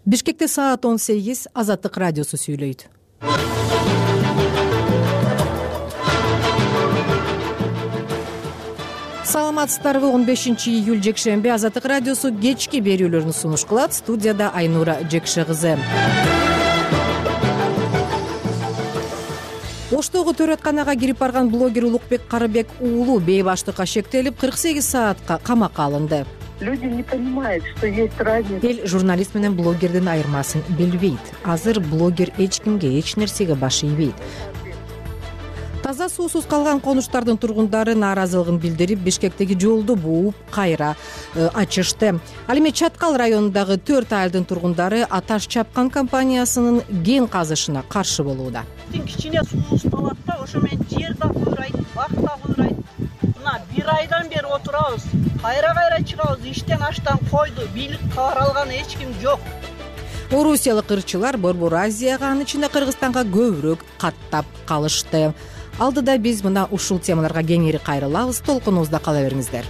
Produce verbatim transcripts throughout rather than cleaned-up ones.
Бишкекте саат он сегиз, Азаттык радиосу сүйлөйт. Саламатсыздарбы? он бешинчи июль жекшемби Азаттык радиосу кечки берүүлөрүн сунуш кылат. Студияда Айнура Жекше кызы. Оштогу төрөтканага кирип барган блогер Улукбек Карыбек уулу бейбаштыкка шектелип кырк сегиз саатка камакка алынды. Люди не понимают, что есть разница. Эл журналист менен блогердин айырмасын билбейт. Азыр блогер эч кимге, эч нерсеге баш ийбейт. Таза суусуз калган конуштардын тургундары нааразылыгын билдирип, Бишкектеги жолду бууп кайра э, ачышты. Ал эми Чаткал районундагы төрт айылдын тургундары Аташ чапкан компаниясынын кен казышына каршы болууда. Кичине суубуз болот да, ошо менен жер да куйрайт, бак да куйрайт. Мына бир айдан бери отурабыз. Кайра-кайра чыгабыз, иштен аштан койду, бийлик кабар алган эч ким жок. Орусиялык ырчылар Борбор Азияга, анын ичинде Кыргызстанга көбүрөөк каттап калышты. Алдыда биз мына ушул темаларга кеңири кайрылабыз. Толкунубузда кала бериңиздер.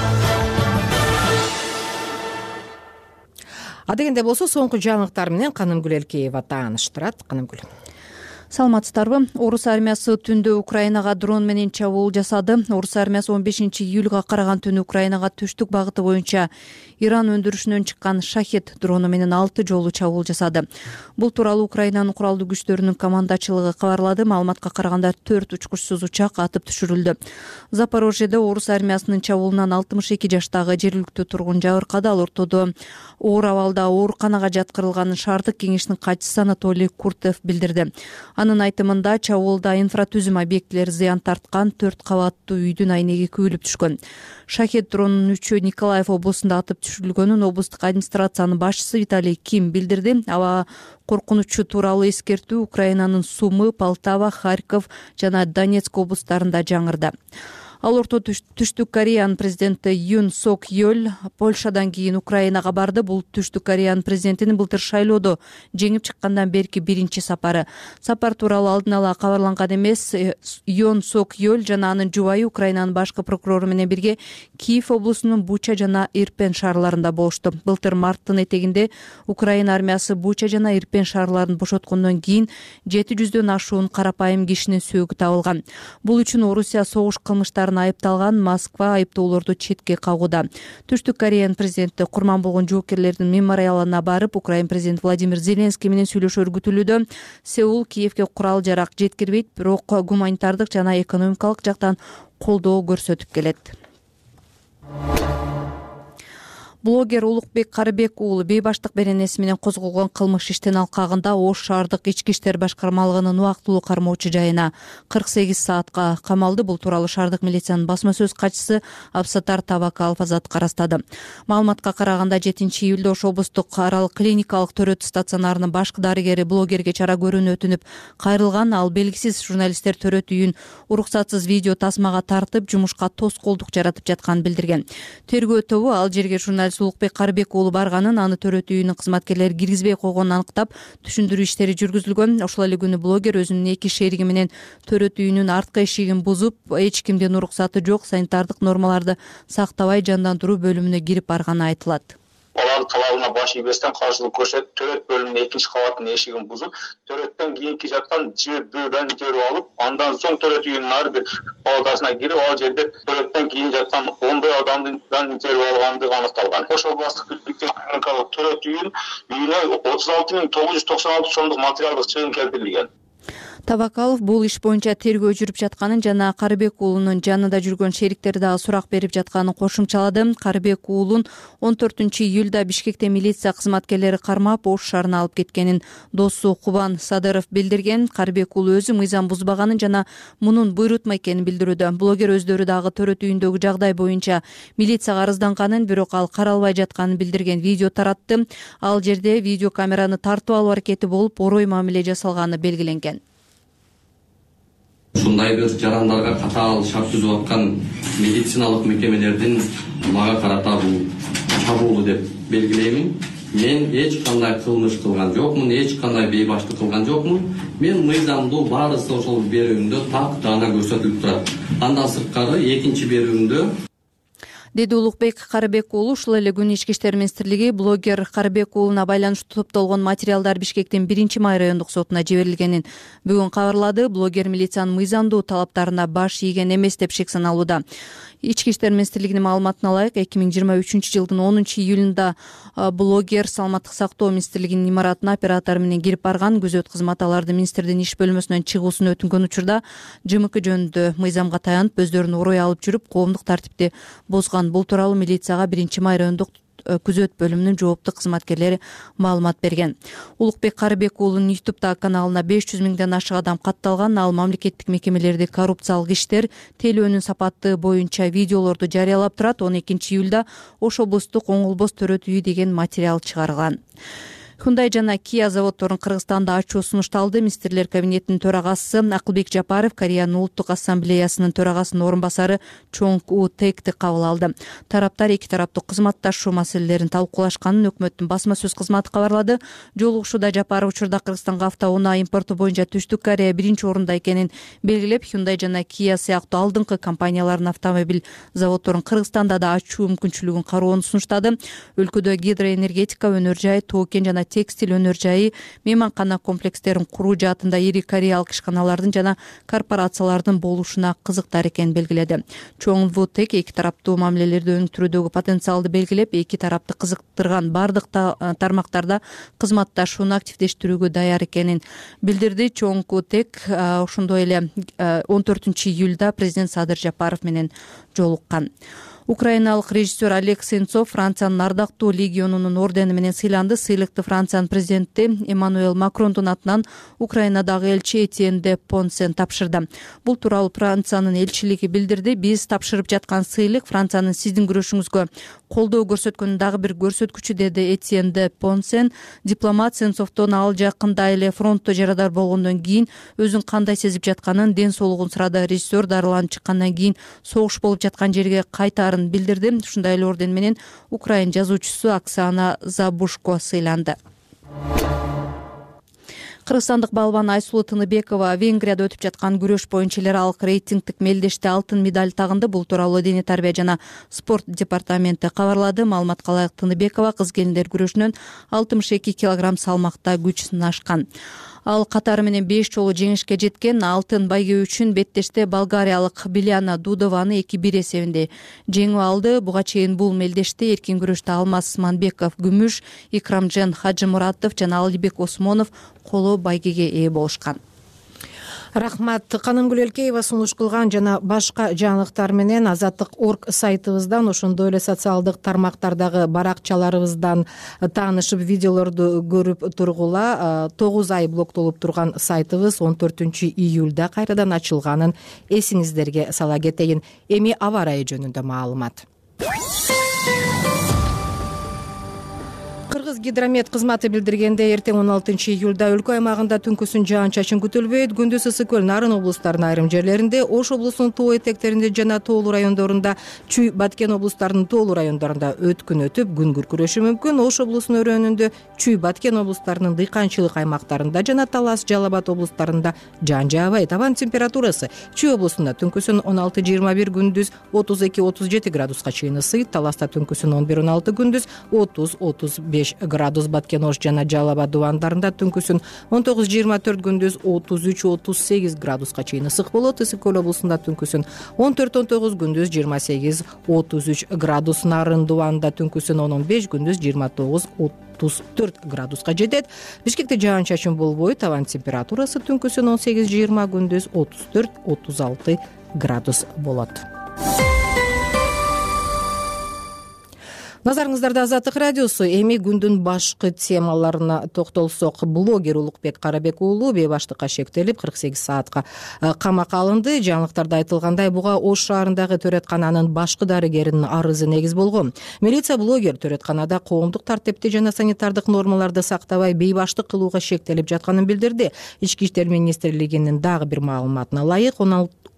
Адегенде болсо соңку жаңылыктар менен Канымгүл Элкеева тааныштырат. Канымгүл. Саламатсыздарбы? Орус армиясы түндө Украинага дрон менен чабуул жасады. Орус армиясы он бешинчи июлга караган түнү Украинага түштүк багыты боюнча Иран өндүрүшүнөн чыккан Шахед дрону менен алты жолу чабуул жасады. Бул тууралуу Украинанын куралдуу күчтөрүнүн командачылыгы кабарлады. Маалыматка караганда төрт учкучсуз учак атып түшүрүлдү. Запорожьеде Орус армиясынын чабуулунан алтымыш эки жаштагы жергиликтүү тургун жабыркады. Ал ортодо оор абалда ооруканага жаткырылганын шаардык кеңештин катчысы Анатолий Куртев билдирди. Анын айтымында чабуулда инфратүзүм объектилери зыян тарткан, төрт кабаттуу үйдүн айнеги күйүлүп түшкөн. Шахед дронунун үчөө Николаев облусунда атып түшүрүлгөнүн облустук администрациянын башчысы Виталий Ким билдирди. Аба коркунучу тууралуу эскертүү Украинанын Сумы, Полтава, Харьков жана Донецк облустарында жаңырды. Ал орто Түштүк Кореянын президенти Юн Сок Йоль Польшадан кийин Украинага барды. Бул Түштүк Кореянын президентинин былтыр шайлоодо жеңип чыккандан берки биринчи сапары. Сапар тууралуу алдын ала кабарланган эмес. Юн Сок Йоль жана анын жубайы Украинанын башкы прокурору менен бирге Киев облусунун Буча жана Ирпен шаарларында болушту. Былтыр марттын этегинде Украина армиясы Буча жана Ирпен шаарларын бошоткондон кийин жети жүздөн ашуун карапайым кишинин сөөгү табылган. Бул үчүн Орусия согуш кылмыштарын айыпталган. Москва айыптоолорду четке кагууда. Түштүк Кореянын президенти курман болгон жоокерлердин мемориалына барып, Украин президенти Владимир Зеленский менен сүйлөшөр күтүлүүдө. Сеул Киевге курал жарак жеткирбейт, бирок гуманитардык жана экономикалык жактан колдоо көрсөтүп келет. Блогер Улукбек Карыбек уулу бейбаштык беренеси менен козголгон кылмыш иштин алкагында Ош шаардык ички иштер башкармалыгынын убактылуу кармоочу жайына кырк сегиз саатка камалды. Бул тууралуу шаардык милициянын басма сөз катчысы Абсатар Табакалов Азаттыкка ырастады. Маалыматка караганда жетинчи июлда Ош облустук аралык клиникалык төрөт стационарынын башкы дарыгери блогерге чара көрүүнү өтүнүп кайрылган. Ал белгисиз журналисттер төрөт үйүн уруксатсыз видео тасмага тартып, жумушка тоскоолдук жаратып жатканын билдирген. Тергөө тобу ал жерге журналист Улукбек Карыбек уулу барганын, аны төрөт үйүнүн кызматкерлери киргизбей койгонун аныктап, түшүндүрүү иштери жүргүзүлгөн. Ошол эле күнү блогер өзүнүн эки шериги менен төрөт үйүнүн арткы эшигин бузуп, эч кимдин уруксаты жок, санитардык нормаларды сактабай жандандыруу бөлүмүнө кирип барганы айтылат. Алардын талабына баш ийбестен каршылык көрсөтүп, төрөт бөлүмүнүн экинчи кабатынын эшигин бузуп, төрөттөн кийинки жактан бөөдөн итерип алып, андан соң төрөт үйүнүн ар бир палатасына кирип, ал жерде төрөттөн кийин жаткан ондой адамдын итерип алгандыгы аныкталган. Ош областык клиникалык төрөт үйүн үйүнө отуз алты миң тогуз жүз токсон алты сомдук материалдык чыгым келтирилген. Табакалов бул иш боюнча тергөө жүрүп жатканын жана Карыбек уулунун жанында жүргөн шериктери дагы сурак берип жатканын кошумчалады. Карыбек уулун он төртүнчү июлда Бишкекте милиция кызматкерлери кармап, Ош шаарына алып кеткенин досу Кубан Садыров билдирген. Карыбек уулу өзү мыйзам бузбаганын жана мунун буйрутма экенин билдирүүдө. Блогер өздөрү дагы төрөт үйүндөгү жагдай боюнча милицияга арызданганын, бирок ал каралбай жатканын билдирген. Видео таратты. Ал жерде видео камераны тартып алуу аракети болуп, орой мамиле жасалганы белгиленген. Ушундай бир жарандарга катаал шарт түзүп аткан медициналык мекемелердин мага карата бул чабуулу деп белгилеймин. Мен эч кандай кылмыш кылган жокмун, эч кандай бейбаштык кылган жокмун. Мен мыйзамдуу баарысы ошол берүүмдө так даана көрсөтүлүп турат. Андан сырткары экинчи берүүмдө деди Улукбек Карыбек уулу. Ушул эле күнү Ички иштер министрлиги блогер Карыбек уулуна байланыштуу топтолгон материалдар Бишкектин биринчи май райондук сотуна жиберилгенин бүгүн кабарлады. Блогер милициянын мыйзамдуу талаптарына баш ийген эмес деп шек саналууда. Ички иштер министрлигинин маалыматына ылайык, эки миң жыйырма үчүнчү жылдын онунчу июлунда блогер саламаттык сактоо министрлигинин имаратына оператор менен кирип барган. Күзөт кызматы аларды министрдин иш бөлмөсүнөн чыгуусун өтүнгөн учурда ЖМК жөнүндө мыйзамга таянып өздөрүн орой алып жүрүп коомдук тартипти бозган. Бул тууралуу милицияга биринчи май райондук күзөт бөлүмүнүн жооптуу кызматкерлери маалымат берген. Улукбек Карыбек уулунун ютубтагы каналына беш жүз миңден ашык адам катталган. Ал мамлекеттик мекемелерде коррупциялык иштер, тейлөөнүн сапаты боюнча видеолорду жарыялап турат. он экинчи июлда Ош облустук Оңолбос төрөт үйү деген материал чыгарылган. Hyundai жана Kia заводдорун Кыргызстанда ачуу сунушталды. Министрлер кабинетинин төрагасы Акылбек Жапаров Кореянын улуттук ассамблеясынын төрагасынын орун басары Чонг У Текти кабыл алды. Тараптар эки тараптуу кызматташуу маселелерин талкуулашканын өкмөттүн басма сөз кызматы кабарлады. Жолугушууда Жапаров учурда Кыргызстанга автоунаа импорту боюнча Түштүк Корея биринчи орунда экенин белгилеп, Hyundai жана Kia сыяктуу алдыңкы компаниялардын автомобиль заводдорун Кыргызстанда да ачуу мүмкүнчүлүгүн кароону сунуштады. Өлкөдө гидроэнергетика өнөр жайы, тоо кен жана текстиль өнөр жайы, мейманкана комплекстерин куруу жаатында ири кореялык ишканалардын жана корпорациялардын болушуна кызыктар экенин белгиледи. Чоң Ву Тек эки тараптуу мамилелерди өнүктүрүүдөгү потенциалды белгилеп, эки тарапты кызыктырган бардык тармактарда кызматташууну активдештирүүгө даяр экенин билдирди. Чоң Ву Тек ошондой эле он төртүнчү июлда президент Садыр Жапаров менен жолуккан. Украиналык режиссер Олег Сенцов Франциянын ардактуу легионунун ордени менен сыйланды. Сыйлыкты Франциянын президенти Эммануэл Макрондун атынан Украинадагы элчи Этьен де Понсен тапшырды. Бул тууралуу Франциянын элчилиги билдирди. Биз тапшырып жаткан сыйлык Франциянын сиздин күрөшүңүзгө колдоо көрсөткөнүн дагы бир көрсөткүчү, деди Этьен де Понсен. Дипломат Сенцовдон ал жакында эле фронтто жарадар болгондон кийин өзүн кандай сезип жатканын, ден соолугун сурады. Режиссер дарыланып чыккандан кийин согуш болуп жаткан жерге кайтаар билдирди. Ушундай эле орден менен Украин жазуучусу Оксана Забушко сыйланды. Кыргызстандык балбан Айсулуу Тыныбекова Венгрияда өтүп жаткан күрөш боюнча эл аралык рейтингдик мелдеште алтын медаль тагынды. Бул тууралуу Дене тарбия жана спорт департаменти кабарлады. Маалыматка ылайык, Тыныбекова кыз келиндер күрөшүнөн алтымыш эки килограмм салмакта күч сынашкан. Ал катары менен беш жолу жеңишке жеткен. Алтын байге үчүн беттеште болгариялык Биляна Дудованы эки бир эсебинде жеңип алды. Буга чейин бул мелдеште эркин күрөштө Алмаз Манбеков күмүш, Икрамжан Хаджымуратов жана Алибек Осмонов коло байгеге ээ болушкан. Рахмат. Канымгүл Элкеева сунуш кылган жана башка жаңылыктар менен Азаттык точка орг сайтыбыздан, ошондой эле социалдык тармактардагы баракчаларыбыздан таанышып, видеолорду көрүп тургула. тогуз ай блоктолуп турган сайтыбыз он төртүнчү июлда кайрадан ачылганын эсиңиздерге сала кетейин. Эми аба ырайы жөнүндө маалымат. Кыргыз гидромет кызматы билдиргендей, эртең он алтынчы июлда өлкө аймагында түнкүсүн жаан-чачын күтүлбөйт. Күндүз ысык көл, Нарын облустарынын айрым жерлеринде, Ош облусунун тоо этектеринде жана тоолуу райондорунда, Чүй, Баткен облустарынын тоолуу райондорунда өткүн өтүп, күн күркүрөшү мүмкүн. Ош облусунун өрөөнүндө, Чүй, Баткен облустарынын дыйканчылык аймактарында жана Талас, Жалал Абад облустарында жаан жаабайт. Абанын температурасы Чүй облусунда түнкүсүн он алты жыйырма бир, күндүз отуз эки отуз жети градуска чейин ысыйт. Таласта түнкүсүн он бир он алты, күндүз отуз отуз беш градус. Баткен, Ош жана Жалал Абад дубандарында түнкүсүн он тогуз жыйырма төрт, күндүз отуз үч отуз сегиз градуска чейин ысык болот. Ысык көл облусунда түнкүсүн он төрт он тогуз, күндүз жыйырма сегиз отуз үч градус. Нарын дубанында түнкүсүн он он беш, күндүз жыйырма тогуз отуз төрт градуска жетет. Бишкекте жаан-чачын болбойт. Абанын температурасы түнкүсүн он сегиз жыйырма, күндүз отуз төрт отуз алты градус болот. Назарыңыздарда Азаттык радиосу. Эми күндүн башкы темаларына токтолсок, блогер Улукбек Карыбек уулу бейбаштыкка шектелип кырк сегиз саатка камакка алынды. Жаңылыктарда айтылгандай, буга Ош шаарындагы төрөткананын башкы дарыгеринин арызы негиз болгон. Милиция блогер төрөтканада коомдук тартипти жана санитардык нормаларды сактабай бейбаштык кылууга шектелип жатканын билдирди. Ички иштер министрлигинин дагы бир маалыматына ылайык,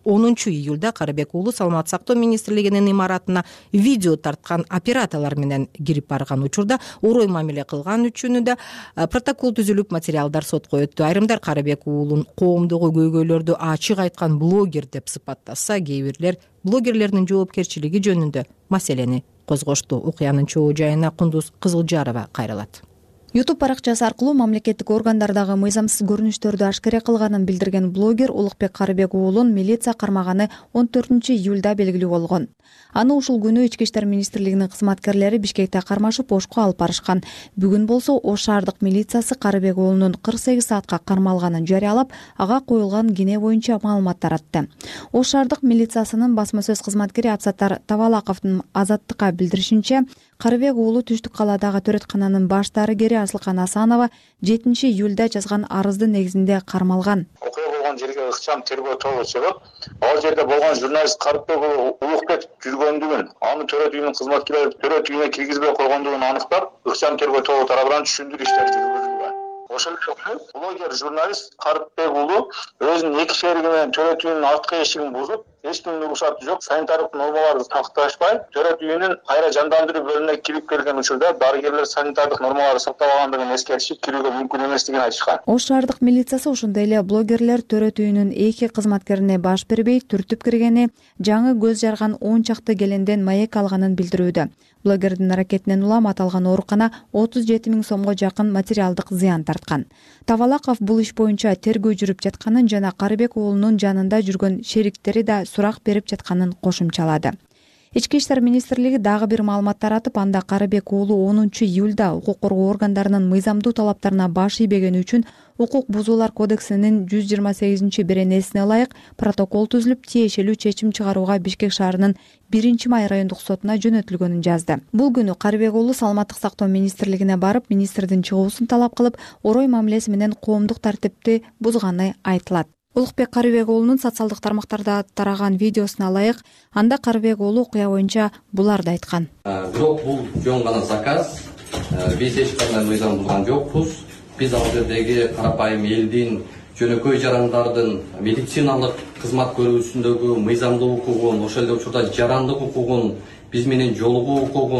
онунчу июлда Карыбек уулу Саламаттык сактоо министрлигинин имаратына видео тарткан операторлор менен кирип барган учурда орой мамиле кылган үчүн да протокол түзүлүп материалдар сотко өттү. Айрымдар Карыбек уулун коомдогу көйгөйлөрдү ачык айткан блогер деп сыпаттаса, кээ бирлер блогерлердин жоопкерчилиги жөнүндө маселени козгошту. Окуянын чоо жайына Кундуз Кызылжарова кайрылат. YouTube баракчасы аркылуу мамлекеттик органдардагы мыйзамсыз көрүнүштөрдү ашкере кылганын билдирген блогер Улукбек Карыбек уулун милиция кармаганы он төртүнчү июлда белгилүү болгон. Аны ушул күнү Ички иштер министрлигинин кызматкерлери Бишкекте кармашып ошко алып барышкан. Бүгүн болсо Ош шаардык милициясы Карыбек уулунун кырк сегиз саатка кармалганын жарыялап, ага коюлган кине боюнча маалымат таратты. Ош шаардык милициясынын басма сөз кызматкери Абсаттар Тавалаковдун Азаттыкка билдиришинче, Карыбек уулу Түштүк каладагы төрөткананын баш дарыгери Асылкан Асанова жетинчи июлда жазган арыздын негизинде кармалган. Окуя болгон жерге ыкчам тергөө тобу чыгып, ал жерде болгон журналист Карыбек уулу Улукбек жүргөндүгүн, аны төрөт үйүнүн кызматкерлери төрөт үйүнө киргизбей койгондугун аныктап, ыкчам тергөө тобу тарабынан түшүндүрүү иштери жүргүзүлгөн. Ошол эле блогер журналист Карыбек уулу өзүнүн эки шериги менен төрөт үйүнүн арткы эшигин бузуп, эч кимдин уруксаты жок, санитардык нормаларды сакташпай, төрөт үйүнүн кайра жандандыруу бөлүмүнө кирип келген учурда дарыгерлер санитардык нормаларды сактабагандыгын эскертишип, кирүүгө мүмкүн эместигин айтышкан. Ош шаардык милициясы ошондой эле блогерлер төрөт үйүнүн эки кызматкерине баш бербей түртүп киргени, жаңы көз жарган он чакты келенден маек алганын билдирүүдө. Блогердин аракетинен улам аталган оорукана отуз жети миң сомго жакын материалдык зыян тарткан. Тавалаков бул иш боюнча тергөө жүрүп жатканын жана Карыбек уулунун жанында жүргөн шериктери да сурак берип жатканын кошумчалады. Ички иштер министрлиги дагы бир маалымат таратып, анда Карыбек уулу онунчу июлда укук коргоо органдарынын мыйзамдуу талаптарына баш ийбегени үчүн Укук бузуулар кодексинин жүз жыйырма сегизинчи беренесине ылайык протокол түзүлүп, тиешелүү чечим чыгарууга Бишкек шаарынын биринчи май райондук сотуна жөнөтүлгөнүн жазды. Бул күнү Карыбек уулу Саламаттык сактоо министрлигине барып, министрдин чыгуусун талап кылып, орой мамилеси менен коомдук тартипти бузганы айтылат. Улукбек Карыбек уулунун социалдык тармактарда тараган видеосуна ылайык, анда Карыбек уулу окуя боюнча буларды айткан. Бирок бул жөн гана заказ. Биз эч кандай мыйзам булган жокпуз. Биз ал жердеги карапайым элдин, жөнөкөй жарандардын медициналык кызмат көрүүсүндөгү мыйзамдуу укугун, ошол эле учурда жарандык укугун, биз менен жолугуу укугун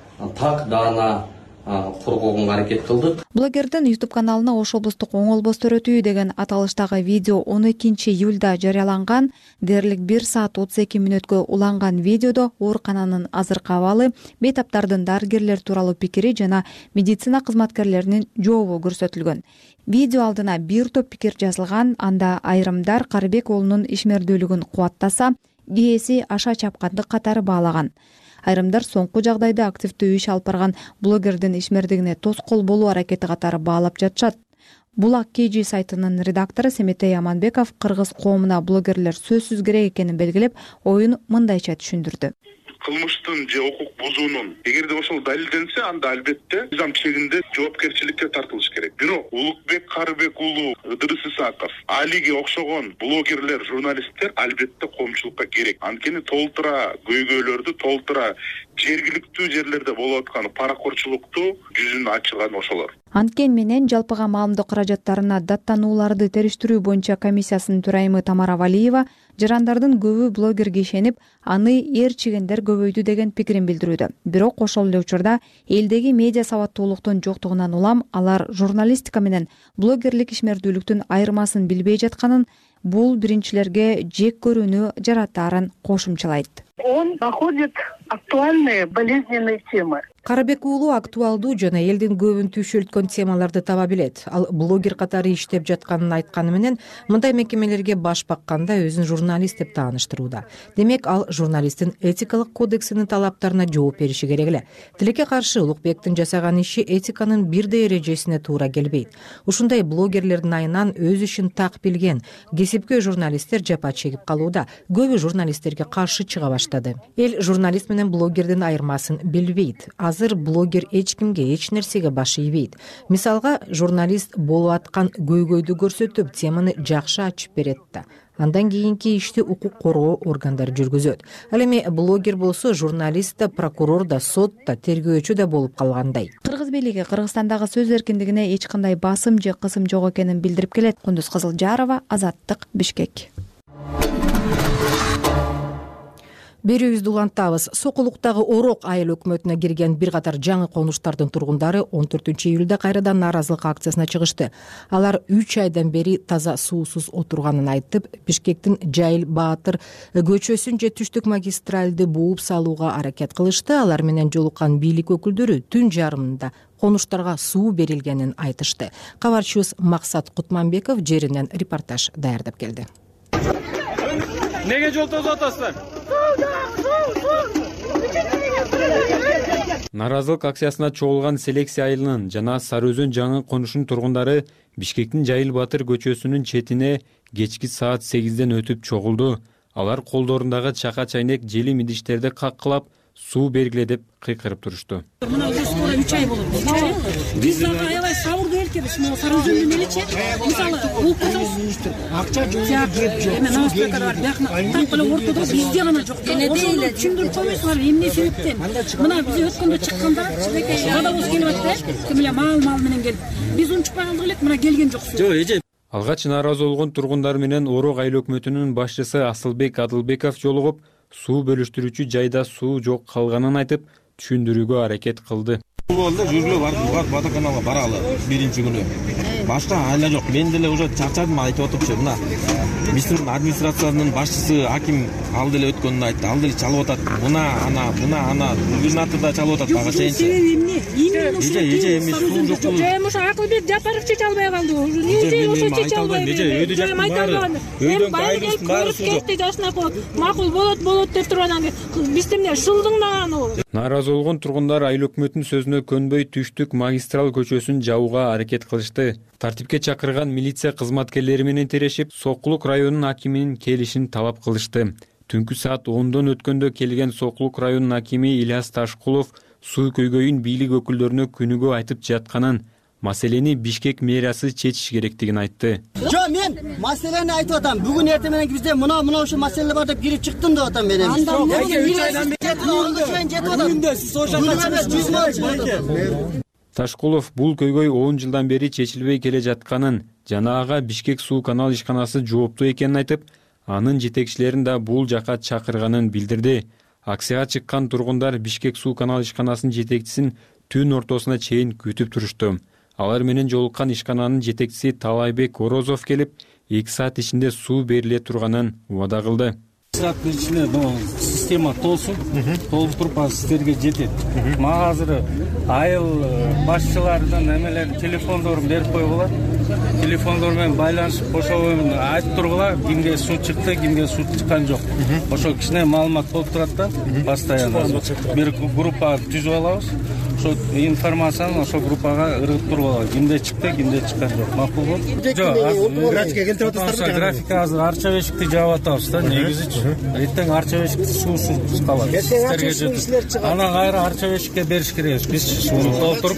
так даана коргоого аракет кылдык. Блогердин YouTube каналына Ош облустук оңолбос төрөт үйү деген аталыштагы видео он экинчи июлда жарыяланган. Дээрлик бир саат отуз эки мүнөткө уланган видеодо оорукананын азыркы абалы, бейтаптардын дарыгерлер тууралуу пикири жана медицина кызматкерлеринин жообу көрсөтүлгөн. Видео алдына бир топ пикир жазылган, анда айрымдар Карыбек уулунун ишмердүүлүгүн кубаттаса, кээси аша чапкандык катары баалаган. Айрымдар соңку жагдайда активдүү иш алып барган блогердин ишмердигине тоскоол болуу аракети катары баалап жатышат. Булак Кежи сайтынын редактору Семетей Аманбеков кыргыз коомуна блогерлер сөзсүз керек экенин белгилеп, оюн мындайча түшүндүрдү. Кылмыштын же укук бузуунун эгерде ошол далилденсе, анда албетте мыйзам чегинде жоопкерчиликке тартылыш керек. Бирок Улукбек Карыбек уулу, Ыдырыс Исаков, Алиге окшогон блогерлер, журналисттер албетте коомчулукка керек. Анткени толтура көйгөйлөрдү, толтура жергиликтүү жерлерде болуп аткан паракорчулукту жүзүн ачырган ошолор. Анткен менен жалпыга маалымдоо каражаттарына даттанууларды териштирүү боюнча комиссиясынын төрайымы Тамара Валиева жарандардын көбү блогерге ишенип, аны эр чигендер көбөйдү деген пикирин билдирүүдө. Бирок ошол эле учурда элдеги медиа сабаттуулуктун жоктугунан улам алар журналистика менен блогерлик ишмердүүлүктүн айырмасын билбей жатканын, бул биринчилерге жек көрүүнү жаратаарын кошумчалайт. Он находит актуальные, болезненные темы. Карыбек уулу актуалдуу жана элдин көбүн түйшөлткөн темаларды таба билет. Ал блогер катары иштеп жатканын айтканы менен мындай мекемелерге баш бакканда өзүн журналист деп тааныштырууда. Демек, ал журналисттин этикалык кодексинин талаптарына жооп бериши керек эле. Тилекке каршы Улукбектин жасаган иши этиканын бирдей эрежесине туура келбейт. Ушундай блогерлердин айынан өз ишин так билген кесипкөй журналисттер жапа чегип калууда. Көбү журналисттерге каршы чыга баштады. Эл журналист менен блогердин айырмасын билбейт. Азыр блогер эч кимге, эч нерсеге баш ийбейт. Мисалга, журналист болуп аткан көйгөйдү көрсөтүп, теманы жакшы ачып берет да. Андан кийинки ишти укук коргоо органдары жүргүзөт. Ал эми блогер болсо, журналист да, прокурор да, сот да, тергөөчү да болуп калгандай. Кыргыз бийлиги Кыргызстандагы сөз эркиндигине эч кандай басым же кысым жок экенин билдирип келет. Кундуз Кызылжарова, Азаттык, Бишкек. Берүүбүздү улантабыз. Сокулуктагы Орок айыл өкмөтүнө кирген бир катар жаңы конуштардын тургундары он төртүнчү июлда кайрадан нааразылык акциясына чыгышты. Алар үч айдан бери таза суусуз отурганын айтып, Бишкектин Жайыл Баатыр көчөсүн же түштүк магистралды бууп салууга аракет кылышты. Алар менен жолуккан бийлик өкүлдөрү түн жарымында конуштарга суу берилгенин айтышты. Кабарчыбыз Максат Кутманбеков жеринен репортаж даярдап келди. Неге жол тозуп атасыздар? Нааразылык акциясына чогулган Селексия айылынын жана Сары Өзөн жаңы конушунун тургундары Бишкектин Жайыл Батыр көчөсүнүн четине кечки саат сегизден өтүп чогулду. Алар колдорундагы чака чайнек желим идиштерди каккылап суу бергиле деп кыйкырып турушту. Мына уже скоро үч ай болот. Биз дагы аябай сабырдуу элкебиз. Могу Сары Өзөндүн эличи мисалы болуп кетебиз. Акча жок. Эми новостойкада бар. Так эле ортодо бизде гана жок. Ошону түшүндүрүп койсуңар эмне себептен? Мына биз өткөндө чыкканда водовоз келип атты. Ким эле мал-мал менен келип. Биз унчукпай калдык элек, мына келген жок суу. Жок, эже. Алгач нааразы болгон тургундар менен Орок айыл өкмөтүнүн башчысы Асылбек Адылбеков жолугуп, суу бөлүштүрүүчү жайда суу жок калганын айтып, түшүндүрүүгө аракет кылды. Болду, жүргүлө барып водоканалга баралы биринчи күнү. Башка айла жок. Мен деле уже чарчадым, айтып отурчу. Мына биздин администрациянын башчысы Аким ал деле өткөнүн айтты. Ал деле чалып атат. Мына ана, мына ана губернатор да чалып атат бага чейин. Эже, эже эми суу жок. Эми ошо Акылбек Жапаров чече албай калды. Эже ошо чече албай. Өйдө жактын баары. Өйдөн кайрылып баары суу жок. Жашына коп, макул болот, болот деп тургандан кийин бизде эмне шылдыңдаган ол. Нааразы болгон тургундар айыл өкмөтүнүн сөзүнө көнбөй түштүк магистрал көчөсүн жабууга аракет кылышты. Тартипке чакырган милиция кызматкерлери менен терешип, Сокулук районунун акиминин келишин талап кылышты. Түнкү саат ондон өткөндө келген Сокулук районунун акими Ильяс Ташкулов суу көйгөйүн бийлик өкүлдөрүнө күнүгө айтып жатканын, маселени Бишкек мэриясы чечиш керектигин айтты. Жо, мен маселени айтып атам. Бүгүн эртең менен бизде мына мына ушул маселе бар деп кирип чыктым деп атам мен. Ташкулов бул көйгөй он жылдан бери чечилбей келе жатканын жана ага Бишкек суу канал ишканасы жооптуу экенин айтып, анын жетекчилерин да бул жака чакырганын билдирди. Акцияга чыккан тургундар Бишкек суу канал ишканасынын жетекчисин түн ортосуна чейин күтүп турушту. Алар менен жолуккан ишкананын жетекчиси Талайбек Орозов келип, эки саат ичинде суу бериле турганын убада кылды. Саат ичинде система толсун, толуп туруп азыр сиздерге жетет. Мага азыр айыл башчыларынын эмелерин телефондорун берип койгула. Телефондор менен байланышып, ошо айтып тургула, кимге суу чыкты, кимге суу чыккан жок. Ошо кичине маалымат болуп турат да, постоянно. Бир группа түзүп алабыз. Ошо информацияны ошо группага ыргып тургула, кимде чыкты, кимде чыккан жок. Макулбу? Жок, графикке келтирип атасыздар. Графикка азыр арча бешикти жаап атабыз да, негизичи. Эртең арча бешикти суусуз калат. Сиздерге жетет. Анан кайра арча бешикке бериш керекпиз. Биз сууну толтуруп,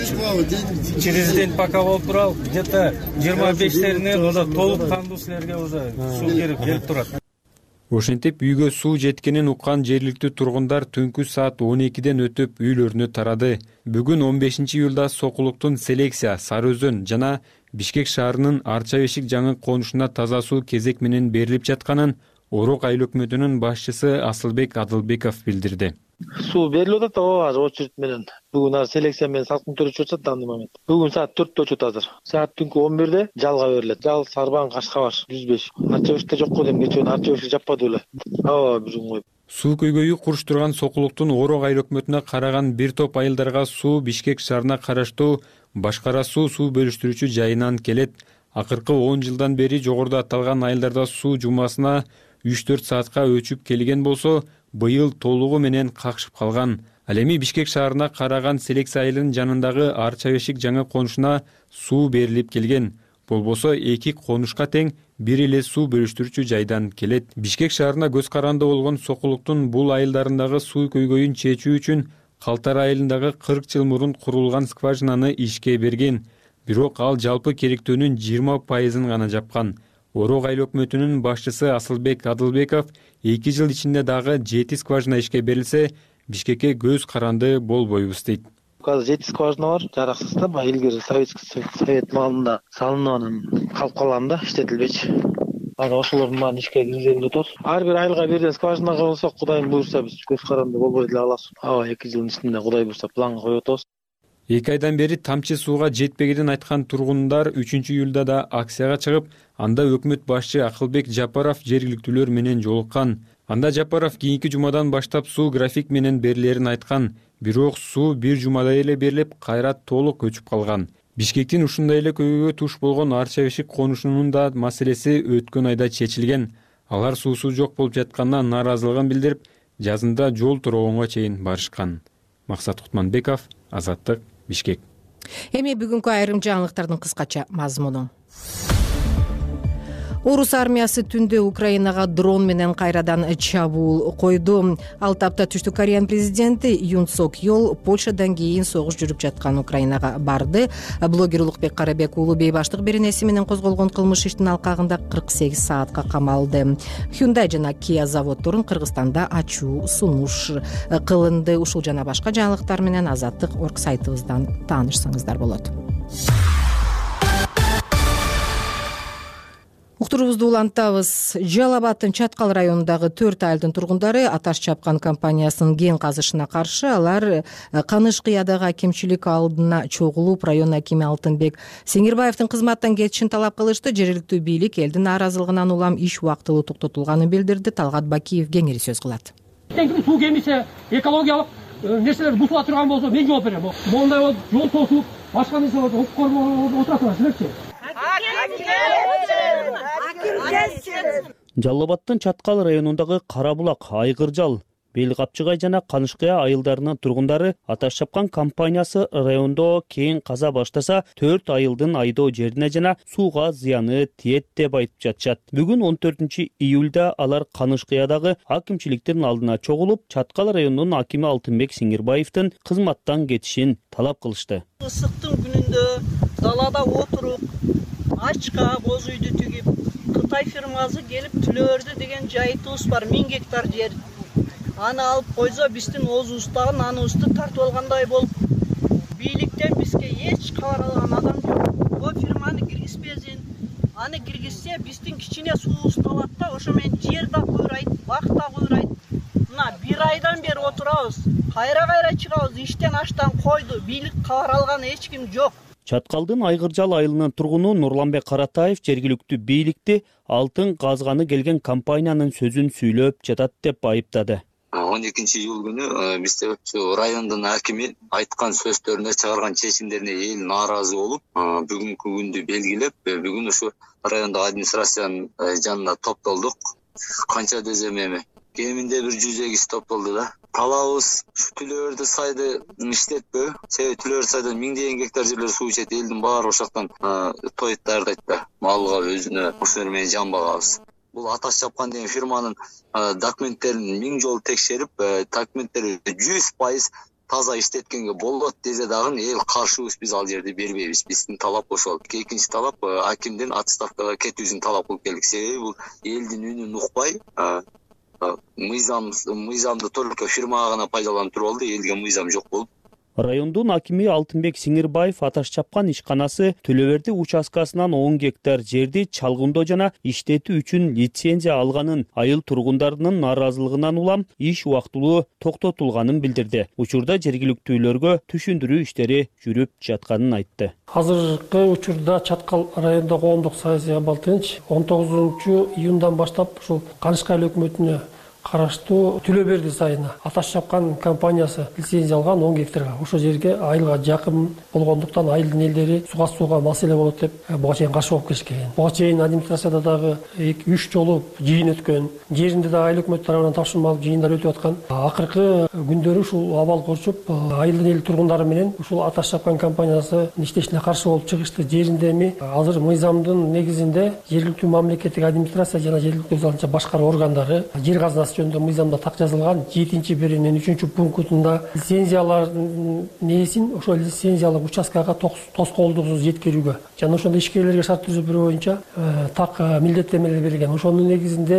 через день пока болуп туралы, где-то жыйырма бештеринен уже толук кандуу силерге уже суу келип келип турат. Ошентип үйгө суу жеткенин уккан жергиликтүү тургундар түнкү саат он экиден өтүп үйлөрүнө тарады. Бүгүн он бешинчи июлда Сокулуктун Селексия, Сары Өзөн жана Бишкек шаарынын Арча Бешик жаңы конушуна таза суу кезек менен берилип жатканын Орок айыл өкмөтүнүн башчысы Асылбек Адылбеков билдирди. Суу берилип атат, азыр очередь менен. Бүгүн азыр Селексия менен салкын төрөчүп атат аны момент. Бүгүн саат төрттө өчөт азыр. Саат түнкү он бирде жалга берилет. Жал Сарбан Кашкабаш жүз беш. Арча Бешикте жок го дейм, кечээ Арча Бешик жаппады эле. Ооба, бүгүн кой. Суу көйгөйү куруштурган Сокулуктун Орок айыл өкмөтүнө караган бир топ айылдарга суу Бишкек шаарына караштуу Башкара суу суу бөлүштүрүүчү жайынан келет. Акыркы он жылдан бери жогоруда аталган айылдарда суу жумасына үч төрт саатка өчүп келген болсо, быйыл толугу менен какшып калган. Ал эми Бишкек шаарына караган Селексия айылынын жанындагы Арча Бешик жаңы конушуна суу берилип келген. Болбосо эки конушка тең бир эле суу бөлүштүрүүчү жайдан келет. Бишкек шаарына көз каранды болгон Сокулуктун бул айылдарындагы суу көйгөйүн чечүү үчүн Калтар айылындагы кырк жыл мурун курулган скважинаны ишке берген. Бирок ал жалпы керектөөнүн жыйырма пайызын гана жапкан. Орок айыл өкмөтүнүн башчысы Асылбек Адылбеков эки жыл ичинде дагы жети скважина ишке берилсе, Бишкекке көз каранды болбойбуз дейт. Азыр жети скважина бар, жараксыз да, илгери Советский Совет маалында салынып анан калып калган да, иштетилбейчи. анан ошолордун баарын ишке киргизелип атабыз. Ар бир айылга бирден скважина кабылса, Кудайым буйрса биз көз каранды болбой деле алабыз. Аба эки жылдын ичинде Кудай буйрса планга коюп атабыз. эки айдан бери тамчы сууга жетпегенин айткан тургундар үчүнчү июлда да акцияга чыгып, анда өкмөт башчы Акылбек Жапаров жергиликтүүлөр менен жолуккан. Анда Жапаров кийинки жумадан баштап суу график менен берилерин айткан. Бирок суу бир жумада эле берилип, кайра толук өчүп калган. Бишкектин ушундай эле көйгөйгө туш болгон Арча бешик конушунун да маселеси өткөн айда чечилген. Алар суусу жок болуп жаткандан нааразылыгын билдирип, жазында жол туругунга чейин барышкан. Максат Кутманбеков, Азаттык, Бишкек. Эми бүгүнкү айрым жаңылыктардын кыскача мазмуну. Орус армиясы түндө Украинага дрон менен кайрадан чабуул койду. Ал тапта Түштүк Кореянын президенти Юн Сок Йол Польшадан кийин согуш жүрүп жаткан Украинага барды. Блогер Улукбек Карабек уулу бейбаштык беренеси менен козголгон кылмыш иштин алкагында кырк сегиз саатка камалды. Hyundai жана Kia заводдорун Кыргызстанда ачуу сунуш кылынды. Ушул жана башка жаңылыктар менен Азаттык орг сайтыбыздан таанышсаңыздар болот. Уктурубузду улантабыз. Жалал Абадтын Чаткал районундагы төрт айылдын тургундары Аташ чапкан компаниясынын кен казышына каршы алар Канышкыядагы акимчилик алдына чогулуп, район акими Алтынбек Сеңирбаевдин кызматтан кетишин талап кылышты. Жергиликтүү бийлик элдин нааразылыгынан улам иш убактылуу токтотулганын билдирди. Талгат Бакиев кеңири сөз кылат. Суу кемисе экологиялык нерселер бузула турган болсо мен жооп берем. Мондай болуп жол тосуп, башка нерсе болуп укук отура турасыздарчы? Жалал Абадтын Чаткал районундагы Кара булак, Айгыржал, Бел Капчыгай жана Канышкыя айылдарынын тургундары Аташ чапкан компаниясы райондо кен каза баштаса төрт айылдын айдоо жерине жана сууга зыяны тиет деп айтып жатышат. Бүгүн он төртүнчү июлда алар Канышкыядагы акимчиликтин алдына чогулуп, Чаткал районунун акими Алтынбек Сеңирбаевдин кызматтан кетишин талап кылышты. Ысыктын күнүндө далада отуруп, ачка боз үйдү тигип, Кытай фирмасы келип Түлөөрдү деген жайытыбыз бар, миң гектар жер. Аны алып койсо биздин озубуздагы наныбызды тартып алгандай болуп, бийликтен бизге эч кабар алган адам жок. Бул фирманы киргизбесин. Аны киргизсе биздин кичине суубузду алат да, ошо менен жер да куйрайт, бак да куйрайт. Мына бир айдан бери отурабыз. Кайра-кайра чыгабыз, иштен аштан койду. Бийлик кабар алган эч ким жок. Чаткалдын Айгыржал айылынын тургуну Нурланбек Каратаев жергиликтүү бийликти алтын казганы келген компаниянын сөзүн сүйлөп жатат деп айыптады. он экинчи июль күнү бизде райондун акими айткан сөздөрүнө, чыгарган чечимдерине эл нааразы болуп, бүгүнкү күндү белгилеп, бүгүн ушу райондогу администрациянын жанына топтолдук. Канча десем эми кеминде бир жүз киши топтолду да. Талабыбыз Түлөөрдү сайды иштетпөө. Себеби Түлөөр сайдан миңдеген гектар жерлер суу ичет, элдин баары ошоктон тоет даярдайт да. Малга өзүнө ошолор менен жан багабыз. Бул Аташ чапкан деген фирманын документтерин миң жолу текшерип, документтери жүз пайыз таза иштеткенге болот десе дагы эл каршыбыз, биз ал жерди бербейбиз. Биздин талап ошол. Экинчи талап акимдин отставкага кетүүсүн талап кылып келдик. Себеби бул элдин үнүн укпай, мыйзам мыйзамды только фирмага гана пайдаланып туруп алды, элге мыйзам жок болуп. Райондун акими Алтынбек Сеңирбаев Аташ чапкан ишканасы Төлөберди участкасынан он гектар жерди чалгындоо жана иштетүү үчүн лицензия алганын, айыл тургундарынын нааразылыгынан улам иш убактылуу токтотулганын билдирди. Учурда жергиликтүүлөргө түшүндүрүү иштери жүрүп жатканын айтты. Азыркы учурда Чаткал районунда коомдук саясий абал тынч. он тогузунчу июндан баштап ушул Канышкай өкмөтүнө караштуу Түлөберди сайына Аташ чапкан компаниясы лицензия алган он гектарга. Ошол жерге айылга жакын болгондуктан айылдын элдери суга сууга маселе болот деп буга чейин каршы болуп келишкен. Буга чейин администрацияда дагы үч жолу жыйын өткөн, жеринде дагы айыл өкмөт тарабынан тапшырмалык жыйындар өтүп аткан. Акыркы күндөрү ушул абал кочуп, айылдын эл тургундары менен ушул Аташ чапкан компаниясы иштешине каршы болуп чыгышты. Жеринде эми азыр мыйзамдын негизинде жергиликтүү мамлекеттик администрация жана жергиликтүү башкаруу органдары жер казынасы жөнүндө мыйзамда так жазылган жетинчи беренин үчүнчү пунктунда лицензиялардын несин ошол лицензиялык участкага тоскоолдуксуз жеткирүүгө жана ошондо ишкерлерге шарт түзүү берүү боюнча так милдеттемелер берилген. Ошонун негизинде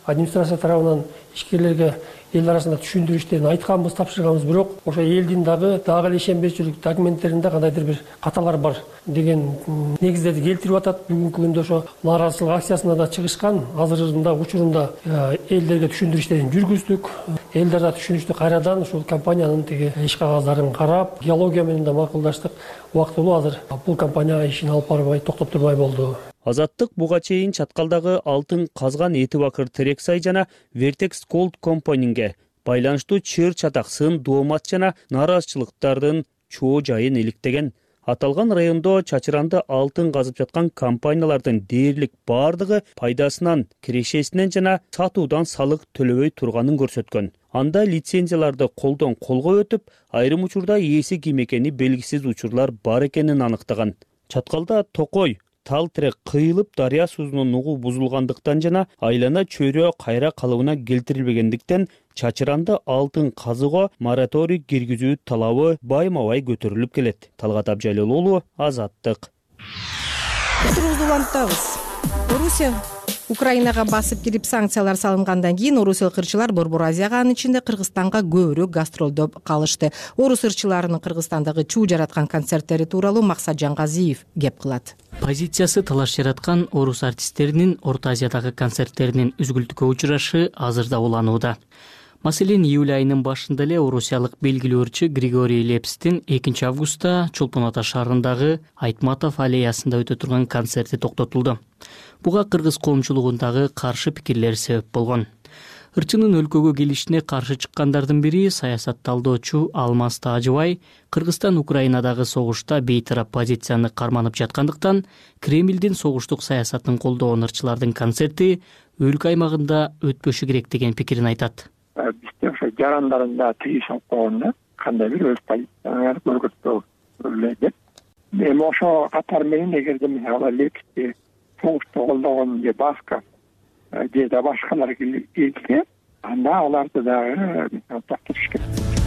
администрация тарабынан ишкерлерге эл арасында түшүндүрүү иштерин айтканбыз, тапшырганбыз, бирок ошо элдин дагы дагы эле ишенбестүүлүк документтеринде кандайдыр бир каталар бар деген негиздерди келтирип атат. Бүгүнкү күндө ошо нааразычылык акциясына да чыгышкан. Азырында учурунда элдерге түшүндүрүү иштерин жүргүздүк. Элдер да түшүнүштү, кайрадан ушул компаниянын тиги иш кагаздарын карап, геология менен да макулдаштык. Убактылуу азыр бул компания ишин алып барбай, токтоп турбай болду. Азаттык буга чейин чаткалдагы алтын казган эти бакыр Терексай жана Vertex Gold компанинге байланыштуу чыр чатак, сын, доомат жана нааразычылыктардын чоо жайын иликтеген. Аталган райондо чачыранды алтын казып жаткан компаниялардын дээрлик бардыгы пайдасынан, кирешесинен жана сатуудан салык төлөбөй турганын көрсөткөн. Анда лицензияларды колдон колго өтүп, айрым учурда ээси ким экени белгисиз учурлар бар экенин аныктаган. Чаткалда токой, тал тирек кыйылып, дарыя суунун нугу бузулгандыктан жана айлана чөйрө кайра калыбына келтирилбегендиктен чачыранды алтын казууга мораторий киргизүү талабы байма-бай көтөрүлүп келет. Талгат Абжалил уулу, Азаттык. Улантабыз. Орусия Украинага басып кирип санкциялар салынгандан кийин орусиялык ырчылар Борбор Азияга, анын ичинде Кыргызстанга көбүрөөк гастролдоп калышты. Орус ырчыларынын Кыргызстандагы чуу жараткан концерттери тууралуу Максат Жангазиев кеп кылат. Позициясы талаш жараткан орус артисттеринин Орто Азиядагы концерттеринин үзгүлтүккө учурашы азырда уланууда. Маселен, июль айынын башында эле орусиялык белгилүү ырчы Григорий Лепстин экинчи августта Чолпон Ата шаарындагы Айтматов аллеясында өтө турган концерти токтотулду. Буга кыргыз коомчулугундагы каршы пикирлер себеп болгон. Ырчынын өлкөгө келишине каршы чыккандардын бири саясатталдоочу Алмаз Таажыбай Кыргызстан Украинадагы согушта бейтарап позицияны карманып жаткандыктан Кремлдин согуштук саясатын колдогон ырчылардын концерти өлкө аймагында өтпөшү керек деген пикирин айтат. Бизде ошо жарандарында тыйыш алып койгонда кандай бир өз позициянарды көргөзбөө эле деп. Эми ошо катар менен эгерде мисалы Лепсти согушта колдогон же Басков же да башкалар келсе, анда аларды дагы токтотуш керек.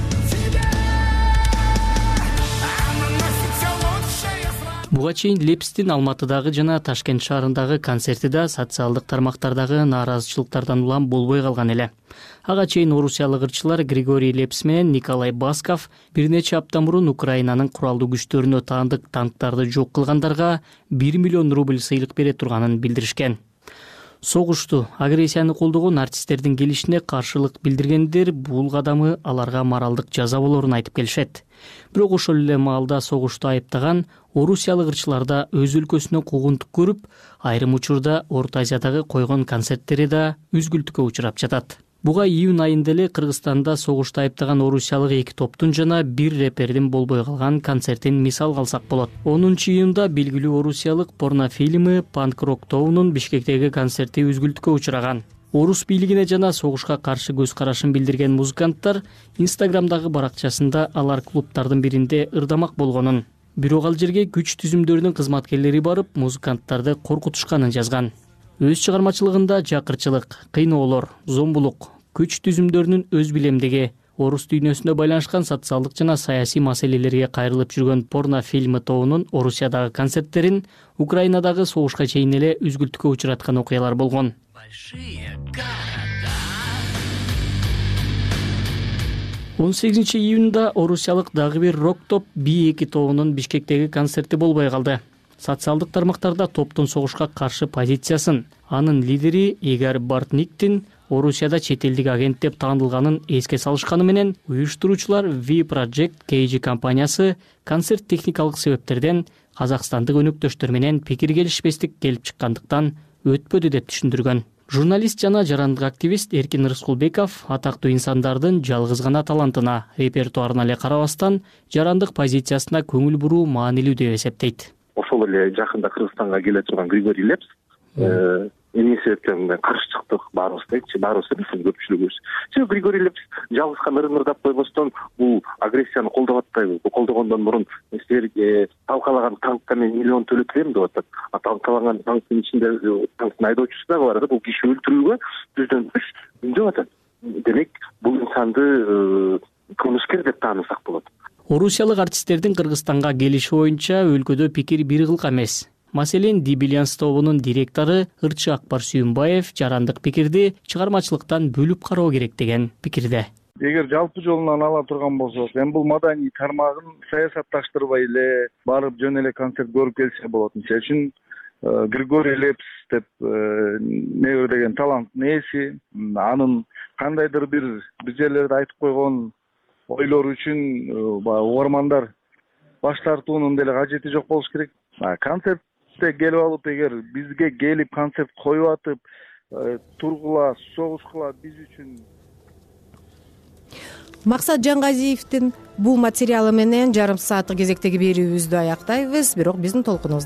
Буга чейин Лепстин Алматыдагы жана Ташкент шаарындагы концерти да социалдык тармактардагы нааразычылыктардан улам болбой калган эле. Ага чейин орусиялык ырчылар Григорий Лепс менен Николай Басков бир нече апта мурун Украинанын куралдуу күчтөрүнө таандык танктарды жок кылгандарга бир миллион рубль сыйлык бере турганын билдиришкен. Согушту, агрессияны колдогон артисттердин келишине каршылык билдиргендер бул кадамы аларга моралдык жаза болорун айтып келишет. Бирок ошол эле маалда согушту айыптаган орусиялык ырчылар да өз өлкөсүнө куугунтук көрүп, айрым учурда Орто Азиядагы койгон концерттери да үзгүлтүккө учурап жатат. Буга июнь айында эле Кыргызстанда согушту айыптаган орусиялык эки топтун жана бир репердин болбой калган концертин мисал калсак болот. онунчу июнда белгилүү орусиялык порнофильмы Панк-рок тобунун Бишкектеги концерти үзгүлтүккө учураган. Орус бийлигине жана согушка каршы көз карашын билдирген музыканттар Инстаграмдагы баракчасында алар клубтардын биринде ырдамак болгонун, бирок ал жерге күч түзүмдөрүнүн кызматкерлери барып, музыканттарды коркутушканын жазган. Өз чыгармачылыгында жакырчылык, кыйноолор, зомбулук, күч түзүмдөрүнүн өз билемдиги, орус дүйнөсүнө байланышкан социалдык жана саясий маселелерге кайрылып жүргөн порнофильмы тобунун Орусиядагы концерттерин Украинадагы согушка чейин эле үзгүлтүккө учураткан окуялар болгон. он сегизинчи июнда орусиялык дагы бир рок топ би эки тобунун Бишкектеги концерти болбой калды. Социалдык тармактарда топтун согушка каршы позициясын, анын лидери Игорь Бортниктин Орусияда чет элдик агент деп таанылганын эске салышканы менен, уюштуруучулар V-Project кей джи компаниясы концерт техникалык себептерден казакстандык өнөктөштөр менен пикир келишпестик келип чыккандыктан өтпөдү деп түшүндүргөн. Журналист жана жарандык активист Эркин Рыскулбеков атактуу инсандардын жалгыз гана талантына, репертуарына эле карабастан, жарандык позициясына көңүл буруу маанилүү деп эсептейт. Ошол эле жакында Кыргызстанга келе турган Григорий Лепс эмне себептен каршы чыктык баарыбыз дейчи, баарыбыз эмес, көпчүлүгүбүз. Себеби Григорий Лепс жалгыз гана ырдап койбостон бул агрессияны колдоп атпайбы? Бул колдогондон мурун силерге талкалаган танкка мен миллион төлөп берем деп атат. А талкалаган танктын ичинде танктын айдоочусу дагы бар да, бул киши өлтүрүүгө жүздөн үч үндөп атат. Демек, бул инсанды кылмышкер деп таанысак болот. Орусиялык артисттердин Кыргызстанга келиши боюнча өлкөдө пикир бир кылка эмес. Маселен Дибилянс тобунун директору ырчы Акбар Сүйүнбаев жарандык пикирди чыгармачылыктан бөлүп кароо керек деген пикирде. Эгер жалпы жолунан ала турган болсок, эми бул маданий тармагын саясатташтырбай эле барып жөн эле концерт көрүп келсе болот. Мисалы үчүн Григорий Лепс деп небир деген таланттын ээси, анын кандайдыр бир биз жерлерде айтып койгон ойлору үчүн угармандар баш тартуунун деле кажети жок болуш керек. Концертте келип алып, эгер бизге келип концерт коюп атып, тургула, согушкула биз үчүн. Максат Жангазиевдин бул материалы менен жарым сааттык кезектеги берүүбүздү аяктайбыз, бирок биздин толкунубуз